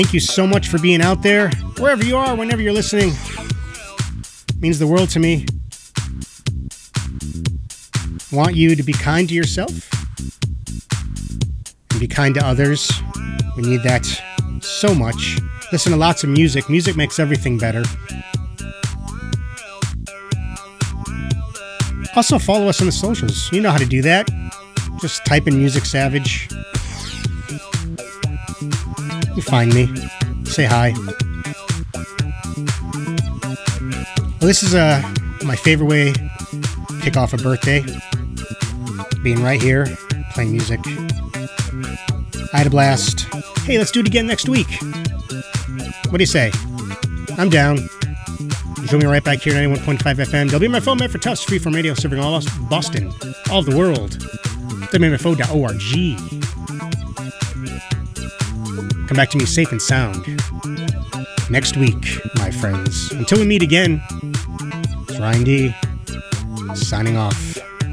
Thank you so much for being out there. Wherever you are, whenever you're listening, it means the world to me. I want you to be kind to yourself and be kind to others. We need that so much. Listen to lots of music. Music makes everything better. Also, follow us on the socials. You know how to do that. Just type in Music Savage. You find me. Say hi. Well, this is my favorite way to kick off a birthday. Being right here, playing music. I had a blast. Hey, let's do it again next week. What do you say? I'm down. Join me right back here at 91.5 FM. WMFO for Tufts, freeform radio serving all of Boston, all of the world. WMFO.org. Come back to me safe and sound next week, my friends. Until we meet again, it's Ryan D. signing off.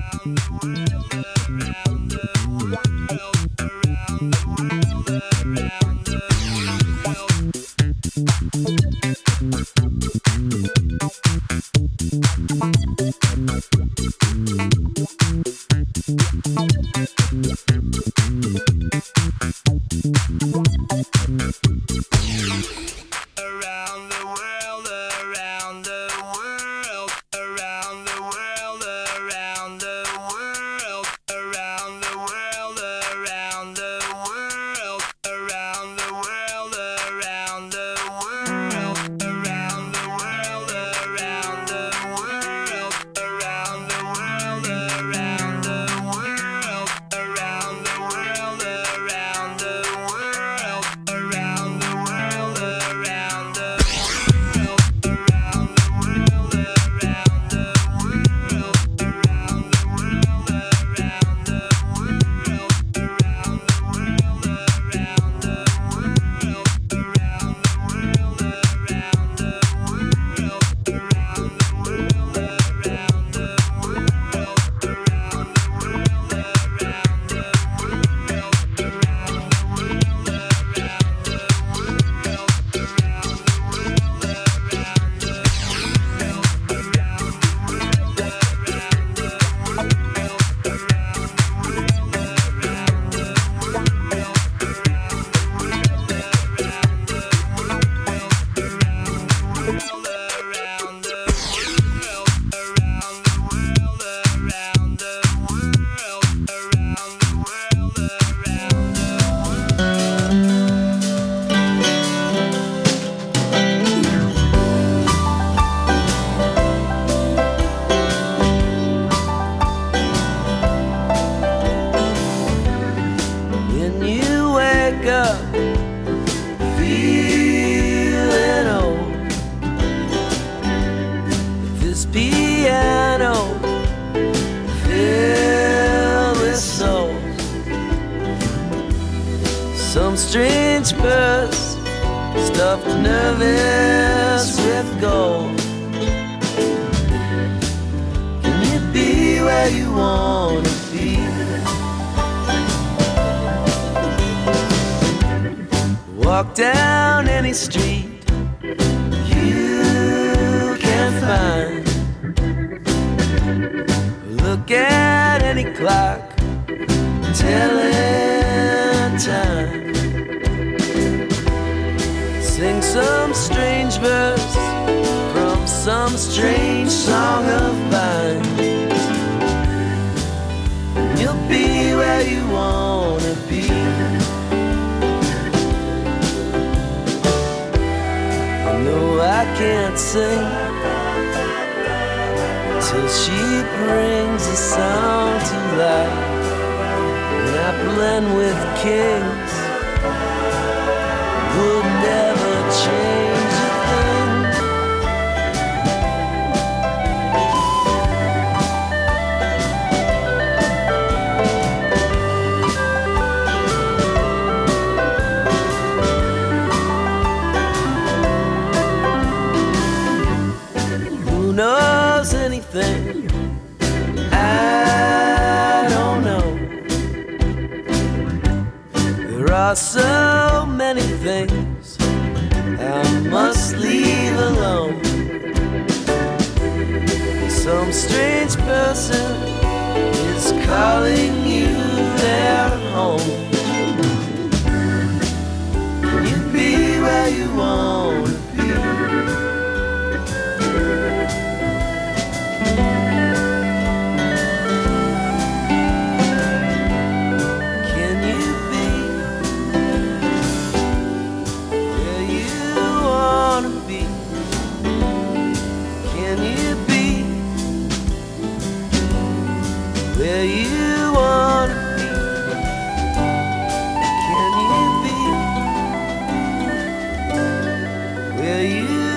Walk down any street you can find. Look at any clock telling time. Sing some strange verse from some strange song of mine. You'll be where you wanna be. No, I can't sing till she brings the sound to life. And I blend with kings, would never change a thing. Knows anything? I don't know. There are so many things I must leave alone. Some strange person is calling you their home. Can you be where you want to be? Can you be where you want to be? Can you be where you want to be? Can you be where you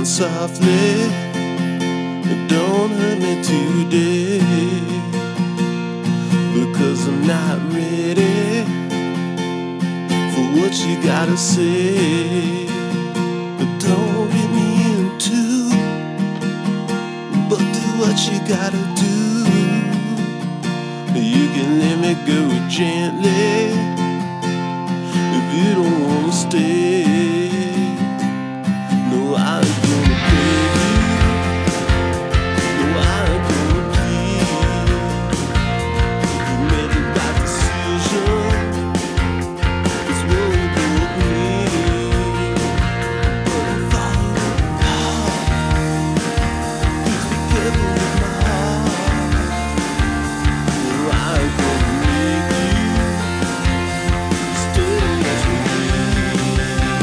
down softly, don't hurt me today, because I'm not ready for what you gotta say. Don't get me into, but do what you gotta do. You can let me go gently if you don't wanna stay. No, I ain't gonna beg you. No, I ain't gonna plead. You made the right decision. It's what we both need. But if I were God, please be careful with my heart. No, I ain't gonna make you stay as we need.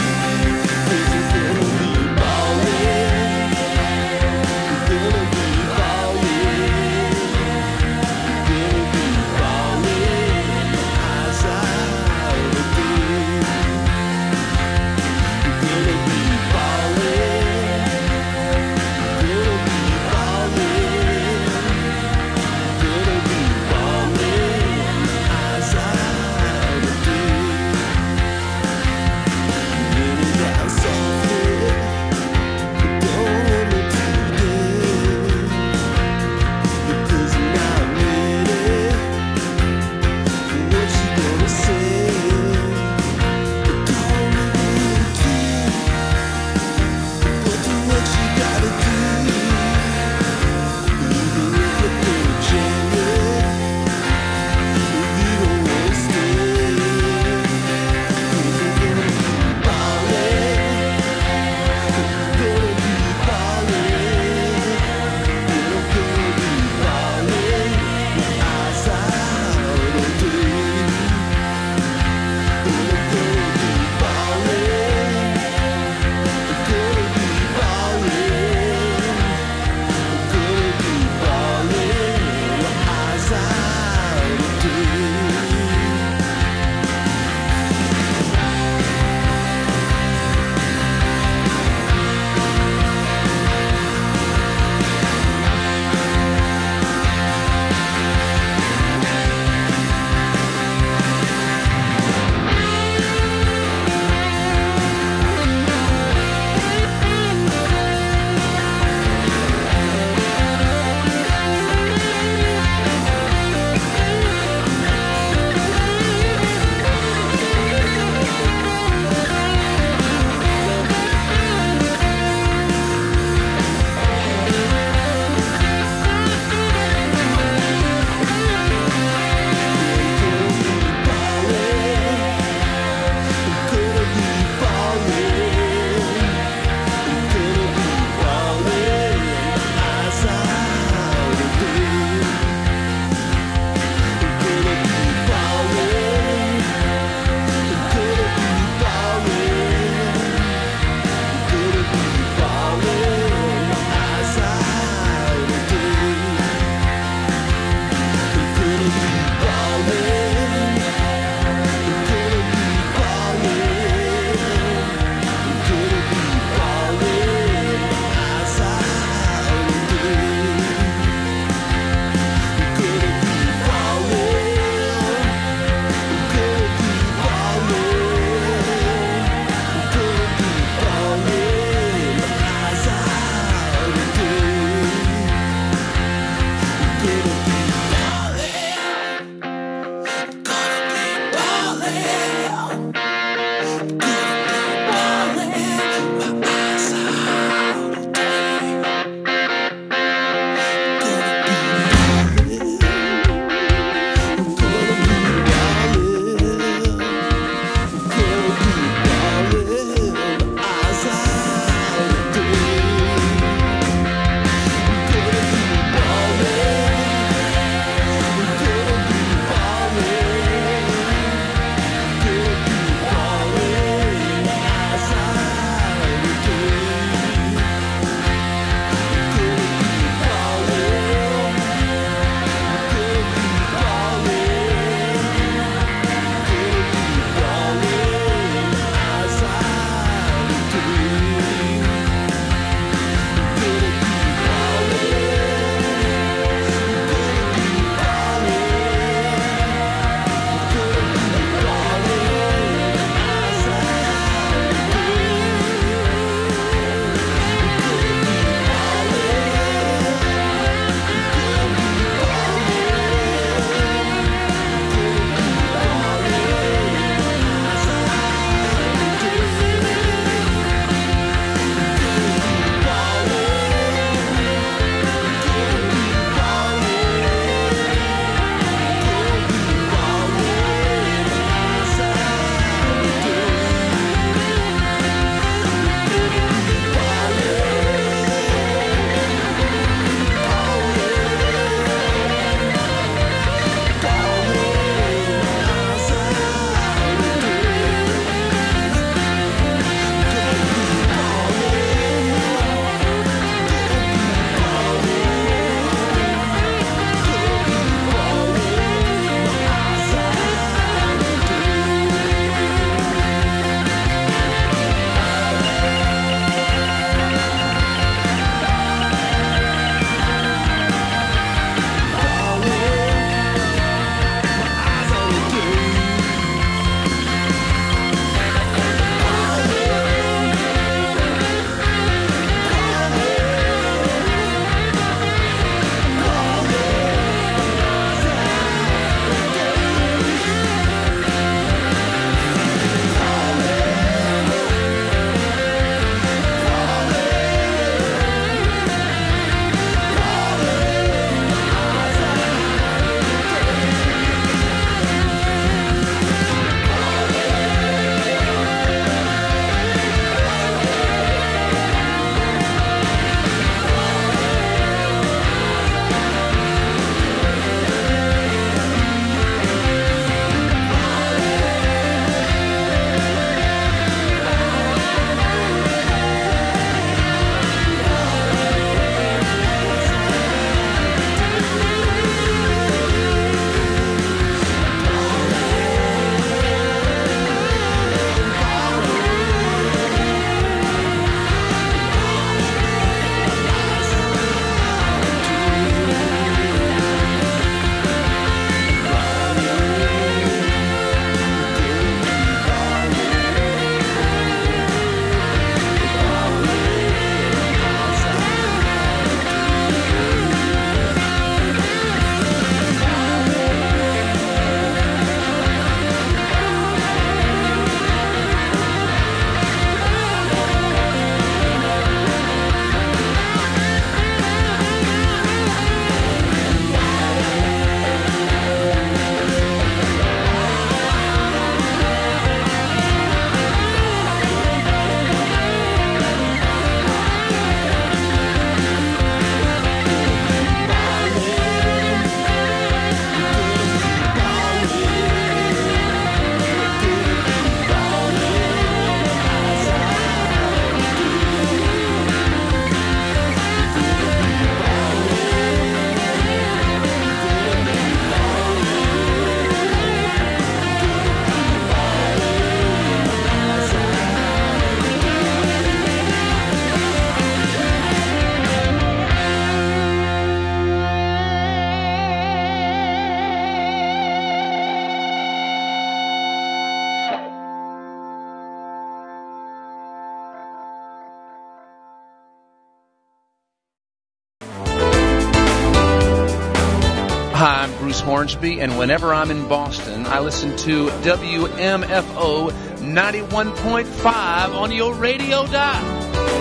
Bruce Hornsby, and whenever I'm in Boston, I listen to WMFO 91.5 on your radio dial.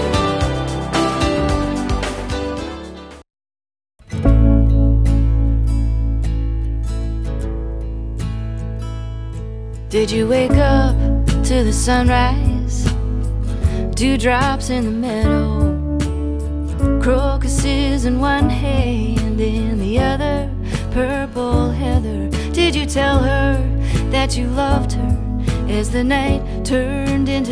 Did you wake up to the sunrise? Dewdrops in the meadow, crocuses in one hand, in the other purple heather. Did you tell her that you loved her as the night turned into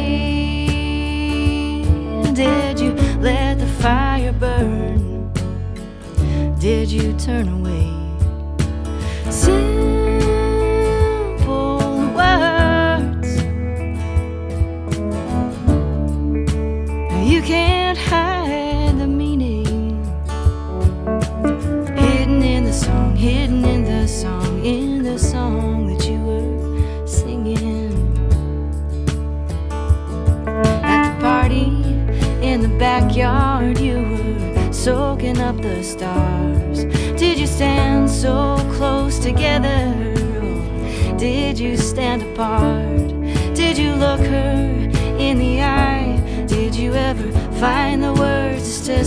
day? Did you let the fire burn? Did you turn away? Words you can't hide the meaning, hidden in the song, hidden in the song, in the song that you were singing. At the party in the backyard, you were soaking up the stars. Did you stand so close together? Did you stand apart? Did you look her in the eye? Did you ever find the words to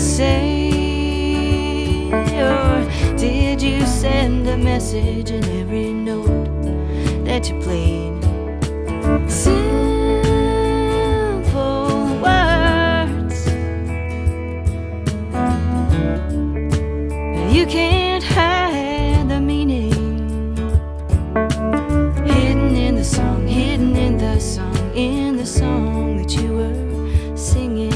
say? Or did you send a message in every note that you played? Simple words you can't hide the meaning, hidden in the song, hidden in the song, in the song that you were singing.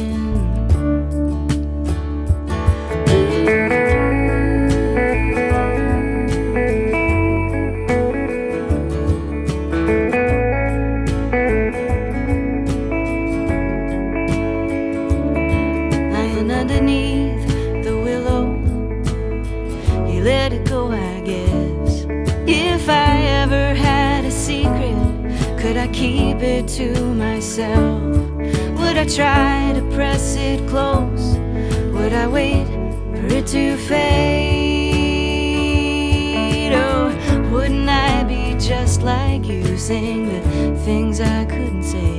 Lying underneath the willow, you let it go, I guess. If I ever had a secret, could I keep it to myself? Would I try to press it close? Would I wait for it to fade? Or wouldn't I be just like you, saying the things I couldn't say?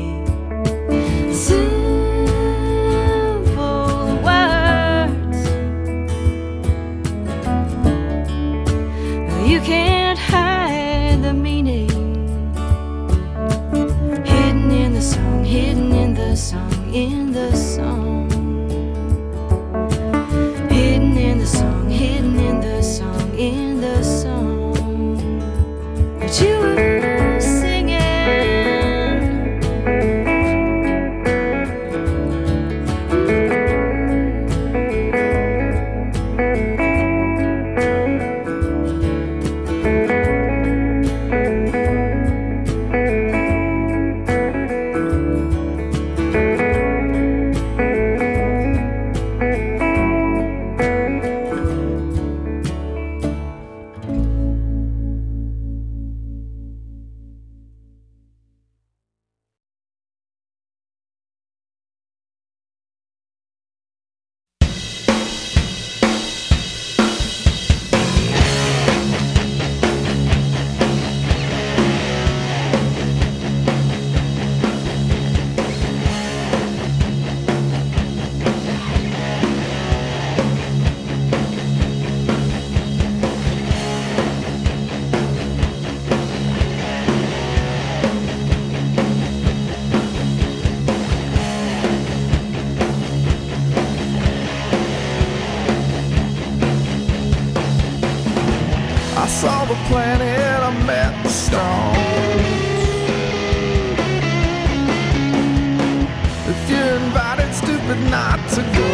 Simple words you can't hide the meaning, hidden in the song, hidden in the song, in the song, hidden in the song, hidden in the song, in the song that you were singing. I saw the planet, I met the stones. If you're invited, stupid not to go.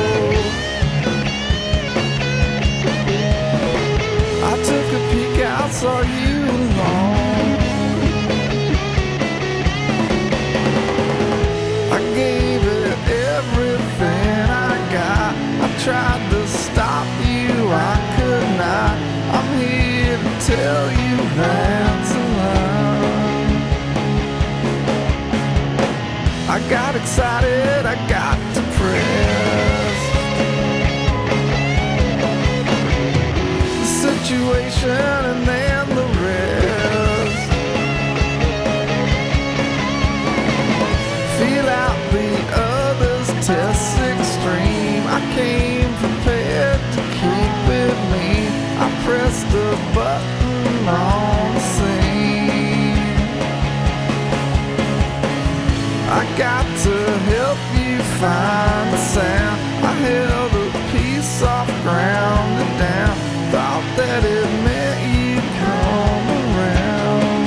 I took a peek out, saw you alone. I gave it everything I got. I tried to stop you, I could not. I'm here to tell you that's a lie. I got excited, I got depressed. The situation and then the rest. Feel out the others, test extreme. I came prepared to keep with me. I pressed the button on the scene. I got to help you find the sound. I held a piece off ground and down. Thought that it meant you'd come around.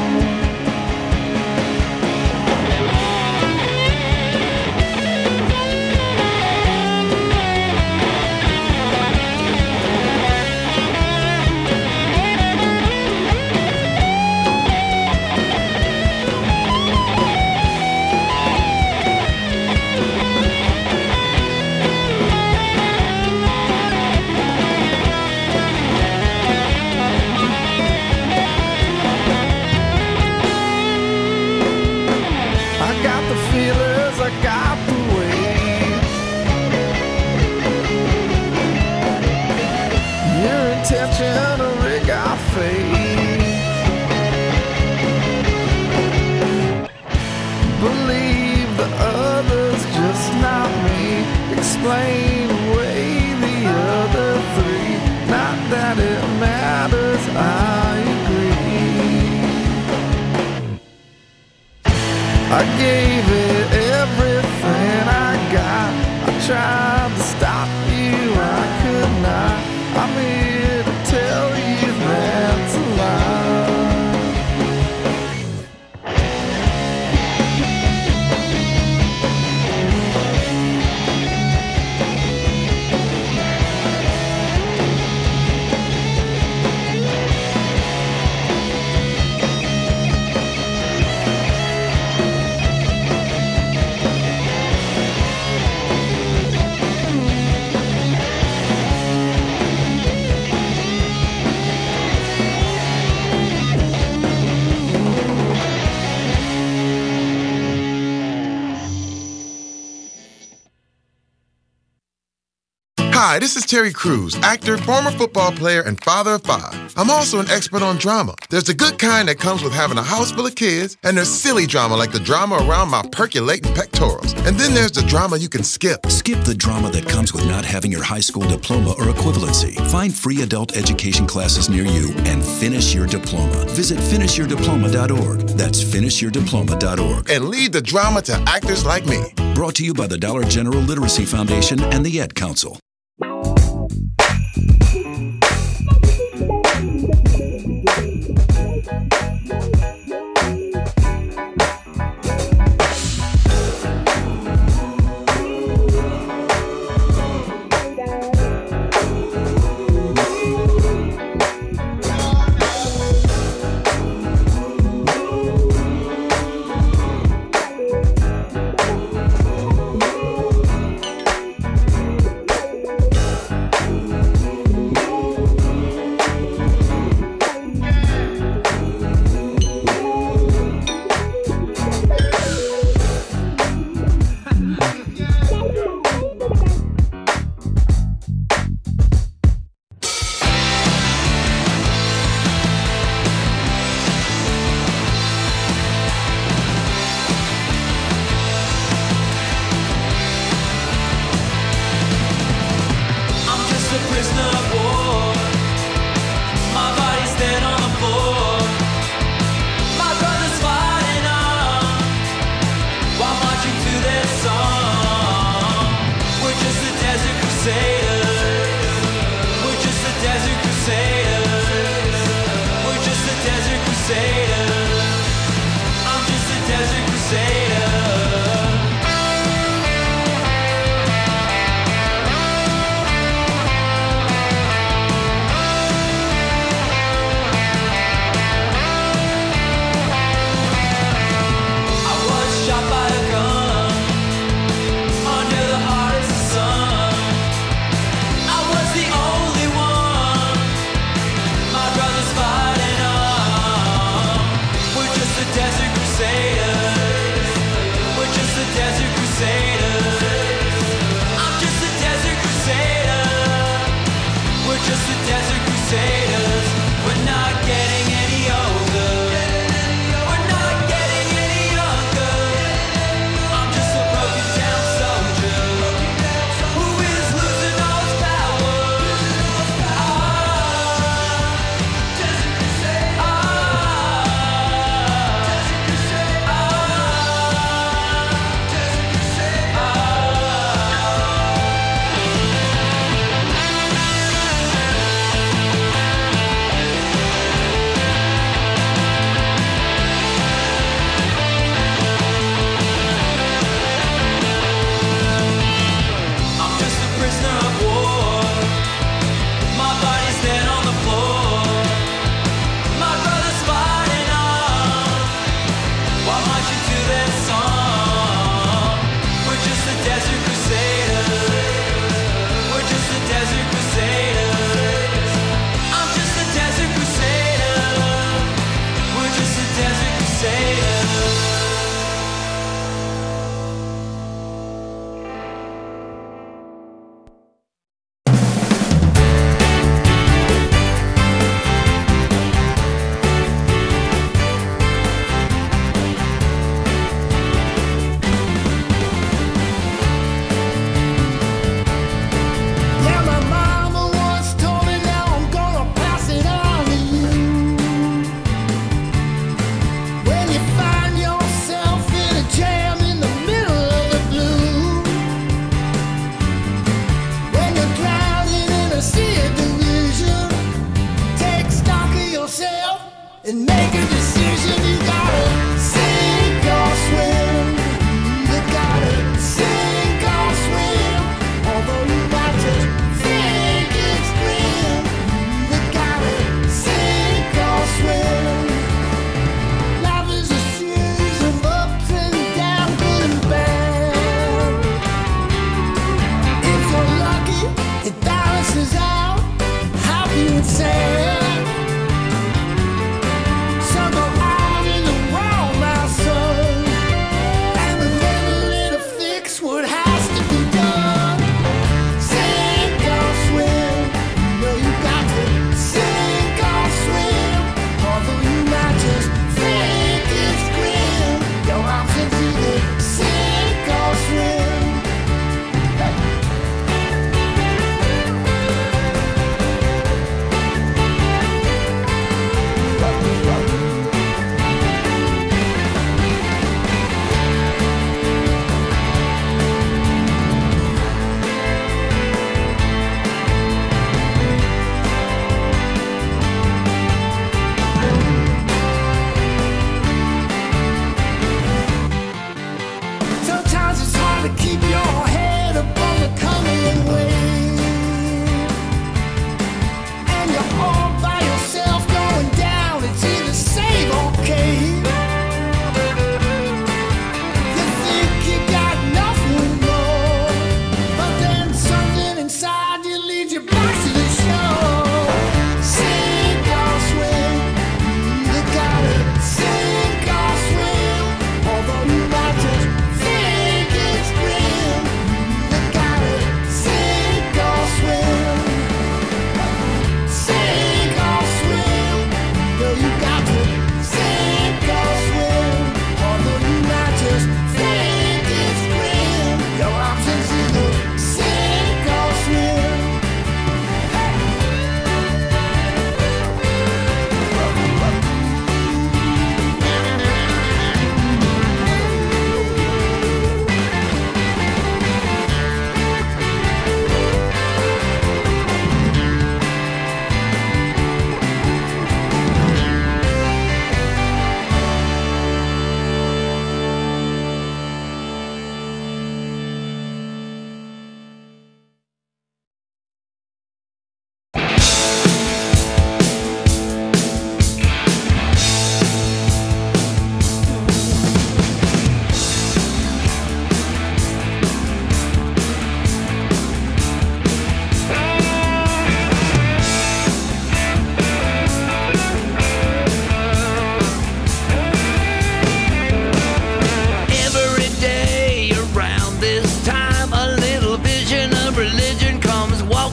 Believe the others, just not me. Explain away the other three. Not that it matters, I agree. I gave it everything I got. I tried to stop you, I could not. I'm here to tell you that's a lie. Hi, this is Terry Crews, actor, former football player, and father of 5. I'm also an expert on drama. There's the good kind that comes with having a house full of kids, and there's silly drama like the drama around my percolating pectorals. And then there's the drama you can skip. Skip the drama that comes with not having your high school diploma or equivalency. Find free adult education classes near you and finish your diploma. Visit finishyourdiploma.org. That's finishyourdiploma.org. And leave the drama to actors like me. Brought to you by the Dollar General Literacy Foundation and the Ed Council.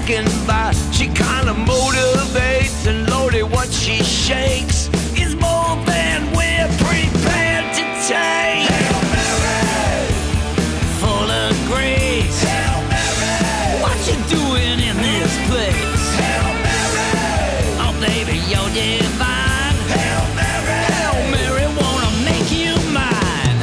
walking by. She kinda motivates, and Lordy, what she shakes is more than we're prepared to take. Hail Mary, full of grace. Hail Mary, what you doing in this place? Hail Mary, oh baby, you're divine. Hail Mary, Hail Mary, wanna make you mine.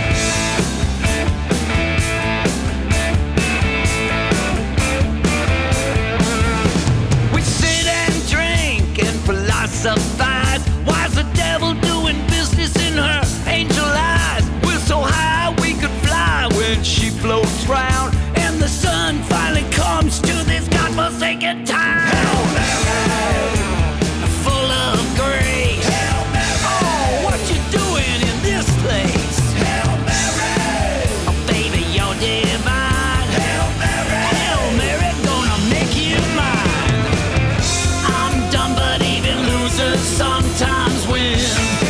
We sit and drink and philosophize. Why's the devil doing business in her angel eyes? We're so high we could fly when she floats round, and the sun finally comes to this godforsaken town. Hail Mary, full of grace. Hail Mary, oh, what you doing in this place? Hail Mary, oh baby, you're divine. Hail Mary, Hail Mary, gonna make you mine. I'm dumb, but even losers sometimes win.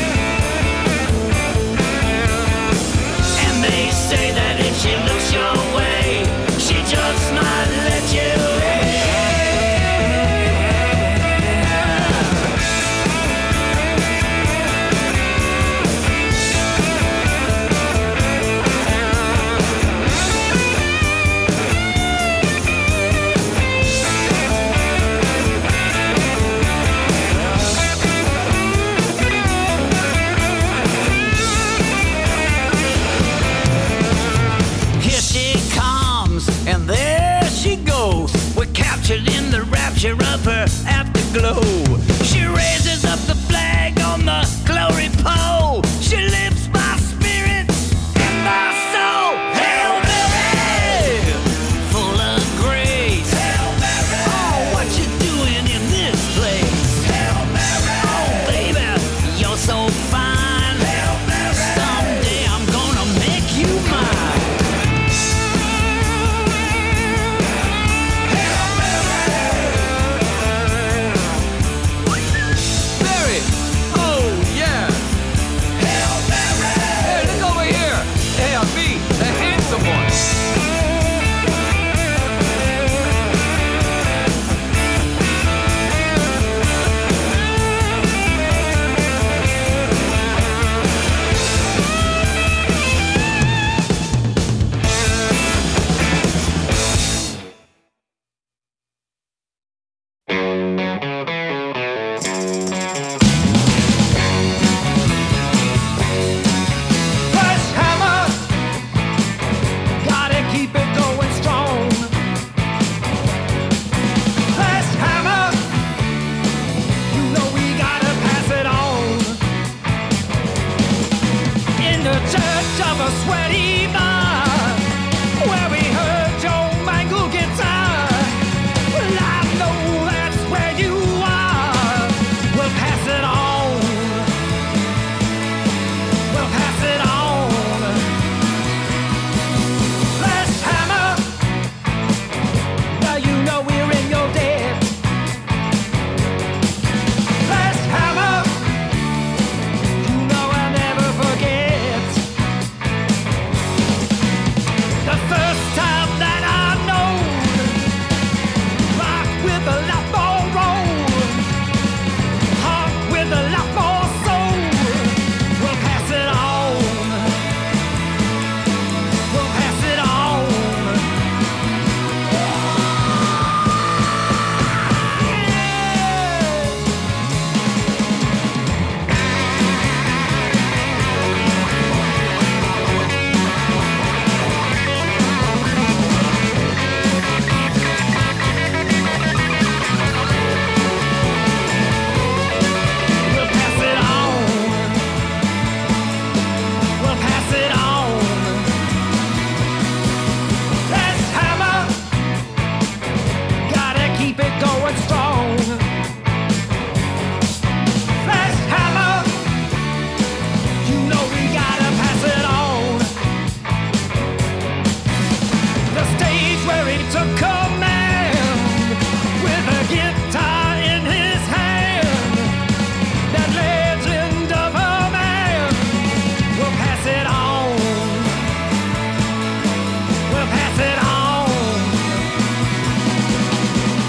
And they say that if she looks your way, she just might let you in. Here she comes, and there she goes. We're captured in the rapture of her afterglow. She raises up the flag on the glory pole. She lifts my spirit and my soul. Hail Mary, full of grace. Hail Mary, oh, what you doing in this place? Hail Mary, oh baby, you're so fine. Hail Mary, someday I'm gonna make you mine. Mary, oh yeah. Hail Mary. Hey, look over here. Hey, I'm me, the handsome one. Flash hammer, gotta keep it going strong. Flash hammer, you know we gotta pass it on. In the church of a sweaty bar, where we heard your mangle guitar. Well, I know that's where you are. We'll pass it on. We'll pass it on. Flash hammer, now you know we're in your debt. Flash hammer, you know I'll never forget. The first time that I know, rock with a lot more roll, heart with a lot more soul. We'll pass it on. We'll pass it on. We'll pass it on. We'll pass it on. Flash hammer, gotta keep it going strong. Flash hammer, you know we gotta pass it on. The stage where he took command with a guitar in his hand, that legend of a man. We'll pass it on. We'll pass it on.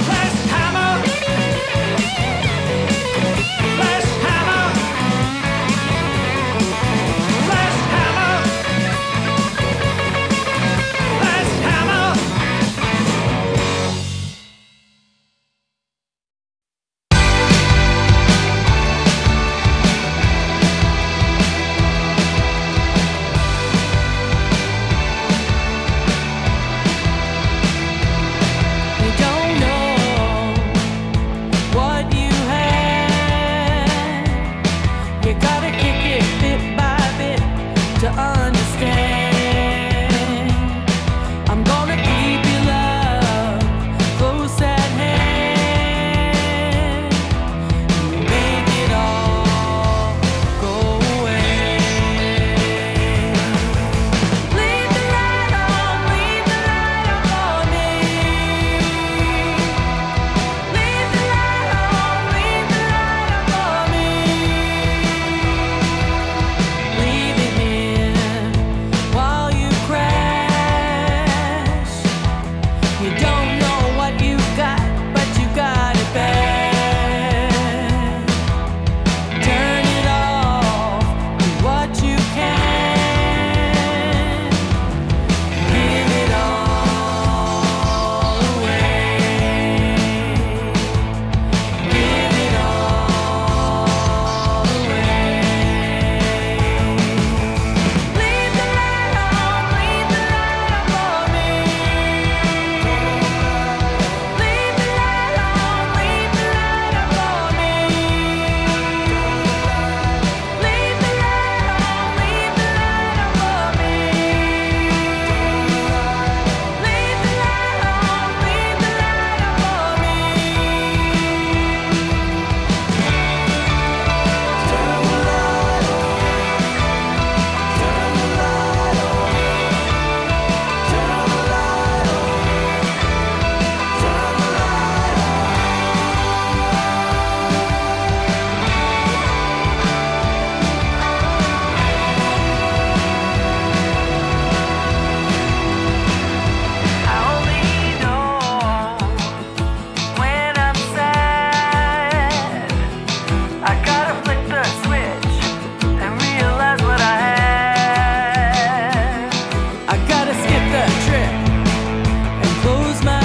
the trip and close my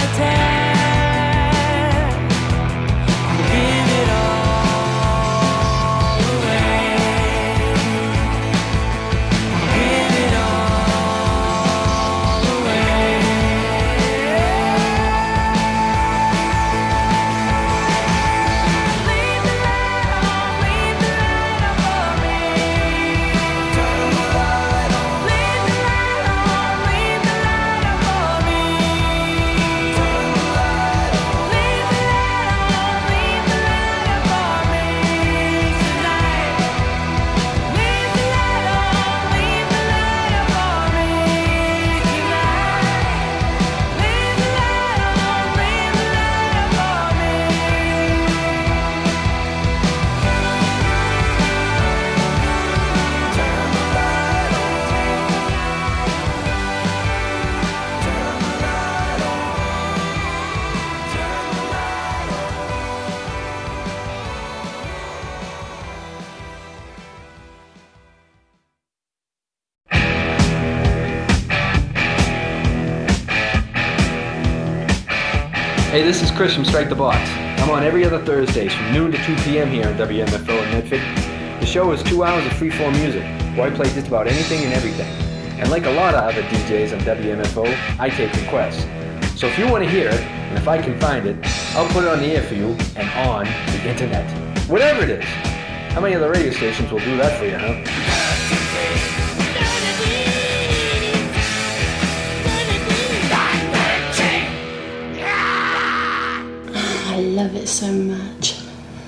tab. Give it all away. Give it all away. Leave the light on, leave the light on for me. Turn the light on. Leave the light on, leave the light on for me. Turn the light on. Leave the light on, leave the light on for me tonight. Leave the light on, leave the light on for me tonight. Leave the light on, leave the light on for me. Turn the light on. Turn the light on. Turn the light on. Hey, this is Chris from Strike the Box. I'm on every other Thursdays from noon to 2 p.m. here on WMFO in Medford. The show is 2 hours of freeform music, where I play just about anything and everything. And like a lot of other DJs on WMFO, I take requests. So if you want to hear it, and if I can find it, I'll put it on the air for you and on the internet. Whatever it is. How many other radio stations will do that for you, huh? I love it so much.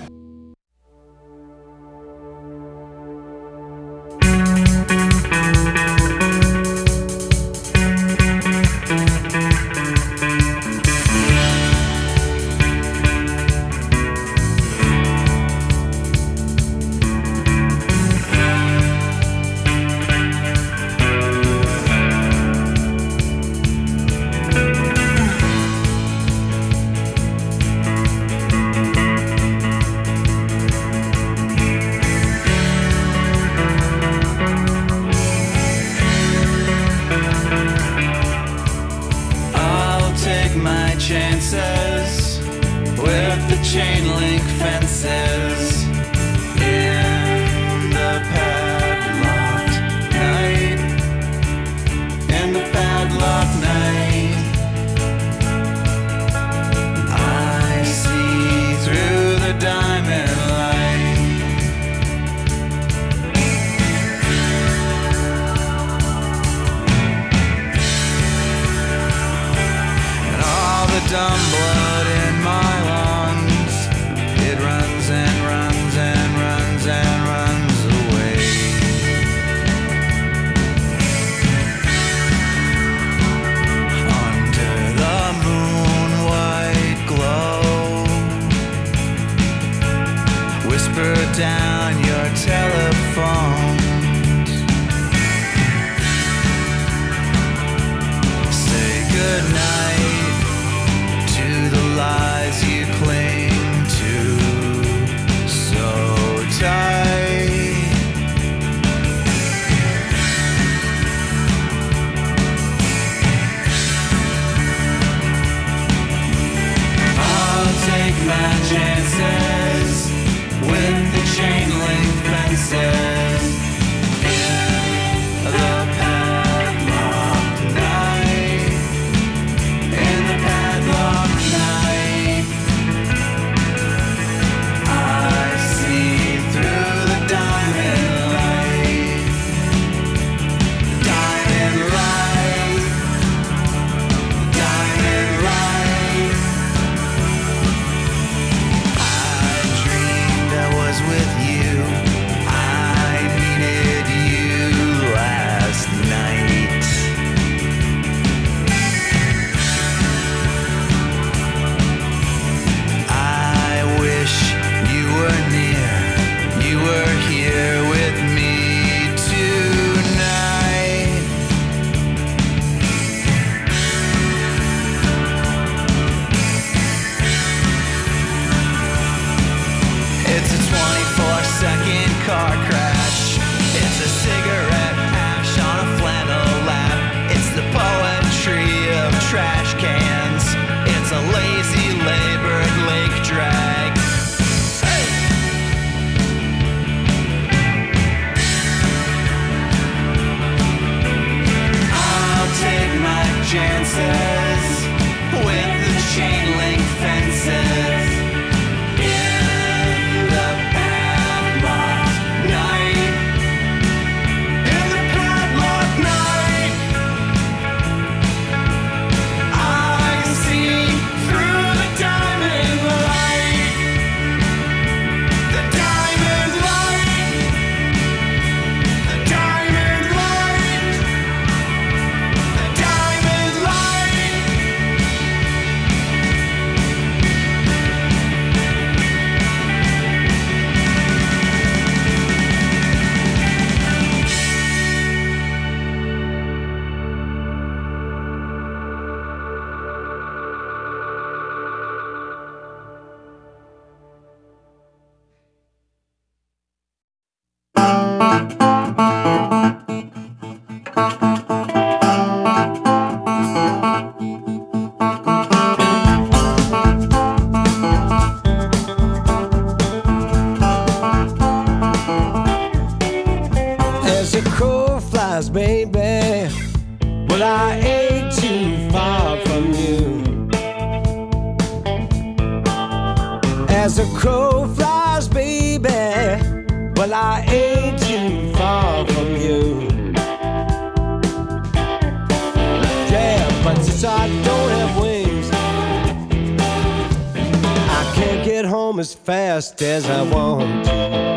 I'll take my chances with the chain link fences in the padlocked night. In the padlocked night, I see through the diamond light. And all the dumb blood in my lungs, it runs and runs and runs and runs away. Under the moon white glow, whisper down your telephones. Say goodnight to the lies you cling to so tight. I'll take my chances with the chain link fences in the padlocked night. In the padlocked night, I see through the diamond light. Diamond light. Diamond light. I dreamed I was with you. I dances with the chain link fences in the padlocked night. In the padlocked night, I see through the diamond light. The diamond light. The diamond light. The diamond light. As a crow flies, baby, well, I ain't too far from you. As a crow flies, baby, well, I ain't too far from you. Yeah, but since I don't have wings, I can't get home as fast as I want to.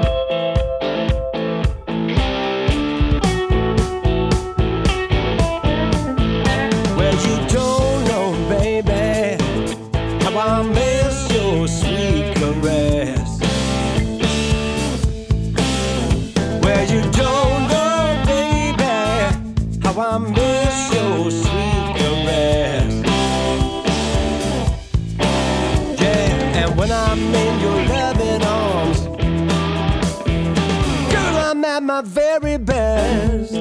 Well, you don't know, baby, how I miss your sweet caress. Well, you don't know, baby, how I miss your sweet caress. Yeah, and when I'm in your loving arms, girl, I'm at my very best.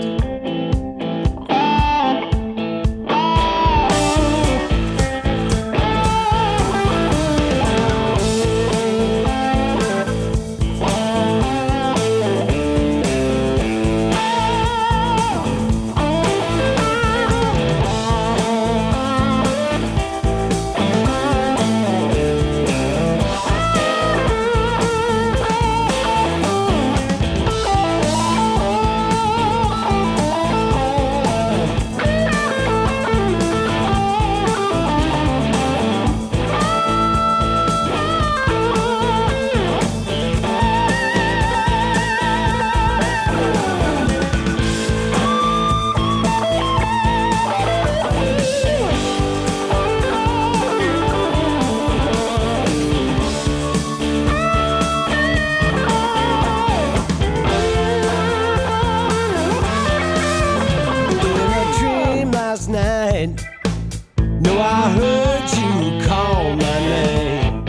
No, I heard you call my name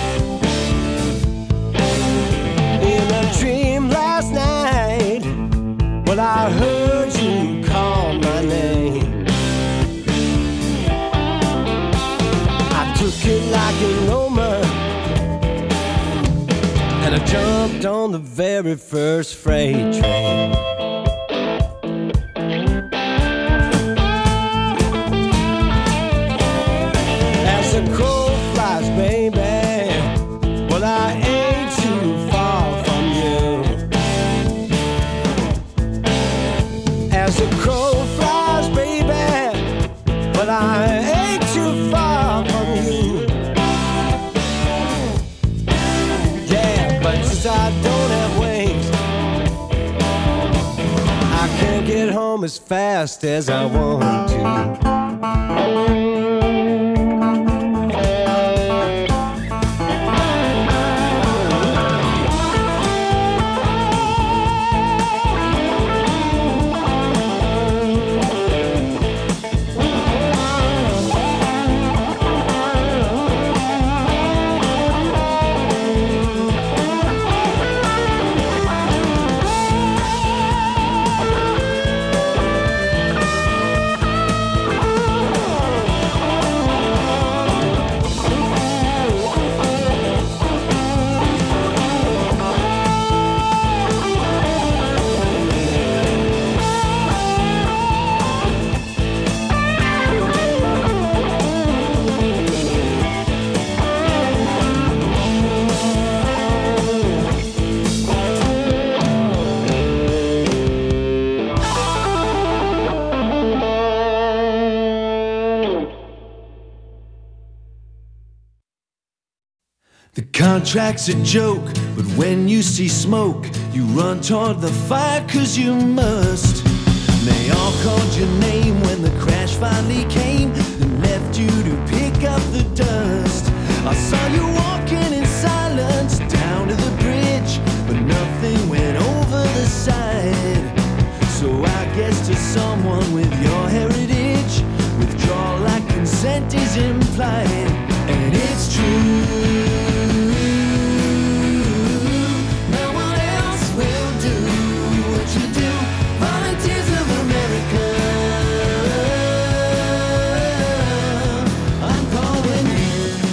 in a dream last night. Well, I heard you call my name. I took it like an omen, and I jumped on the very first freight train. A crow flies, baby, well, I ain't too far from you. As a crow flies, baby, well, I ain't too far from you. Yeah, but since I don't have wings, I can't get home as fast as I want to. The contract's a joke, but when you see smoke, you run toward the fire 'cause you must. They all called your name when the crash finally came and left you to pick up the dust. I saw you walking in silence down to the bridge, but nothing went over the side. So I guess to someone with your heritage, withdrawal like consent is implied. And it's true, no one else will do what you do. Volunteers of America, I'm calling you.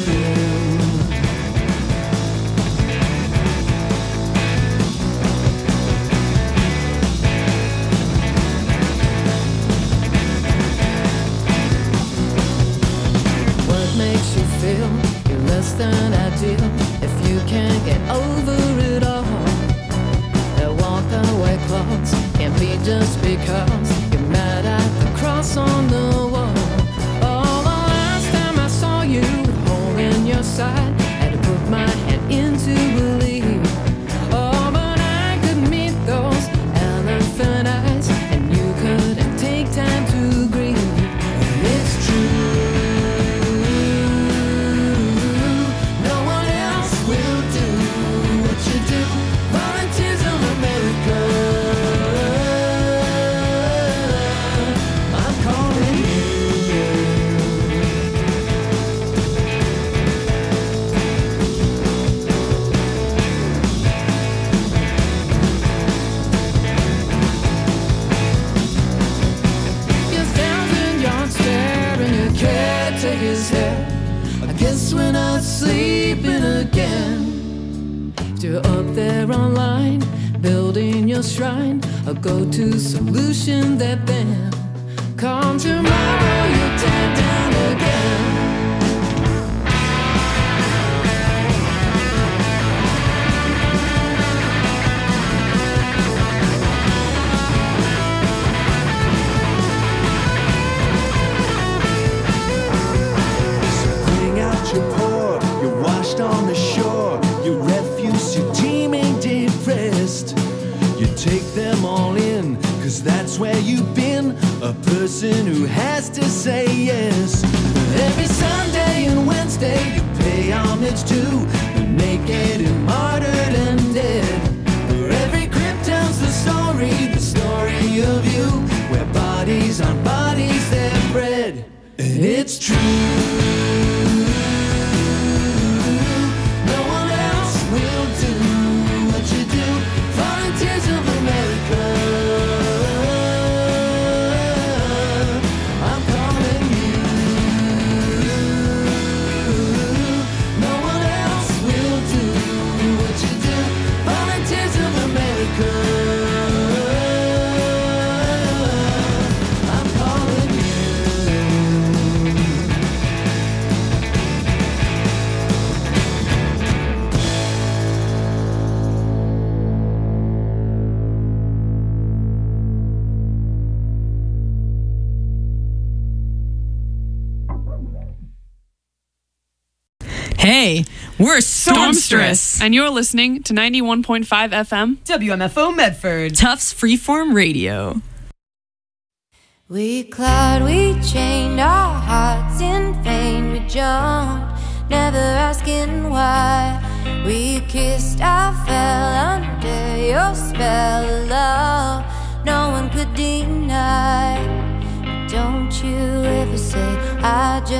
What makes you feel you're less than ideal if you can't get over it all? That walk away clause can't be just because you're mad at the cross on the wall. Oh, the last time I saw you holding your side, had to put my hand in to believe. Oh, but I could meet those elephant eyes, and you couldn't take time to grieve. And it's true, no one else will do what you do. Volunteers of America, I'm calling you. You're 1,000 yards staring, you can't take his head. I guess we're not sleeping again. You're up there online, building your shrine, a go-to solution that then come tomorrow you tear down again. Bring out your port, you're washed on the shore, your refuse, you're teeming depressed. You take them all in, 'cause that's where you've been, a person who has to say yes. Every Sunday and Wednesday you pay homage to the naked and martyred and dead. Where every crypt tells the story of you, where bodies on bodies they're bred. And it's true, no one else will do what you do. Volunteers of America, I'm calling you. No one else will do what you do. Volunteers of America, I'm calling you. Hey, we're Stormstress. And you're listening to 91.5 FM WMFO Medford. Tufts Freeform Radio. We clawed, we chained our hearts in vain. We jumped, never asking why. We kissed, I fell under your spell of love. No one could deny. But don't you ever say I just